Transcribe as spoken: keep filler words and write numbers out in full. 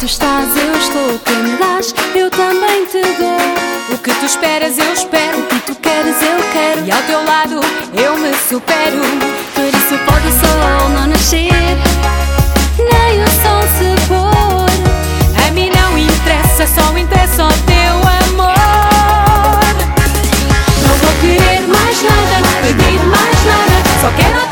tu estás, eu estou. O que me dás, eu também te dou. O que tu esperas, eu espero. O que tu queres, eu quero. E ao teu lado, eu me supero. Por isso pode o sol não nascer, nem o sol se pôr. A mim não interessa, só interessa o teu amor. Não vou querer mais nada, pedir mais nada, só quero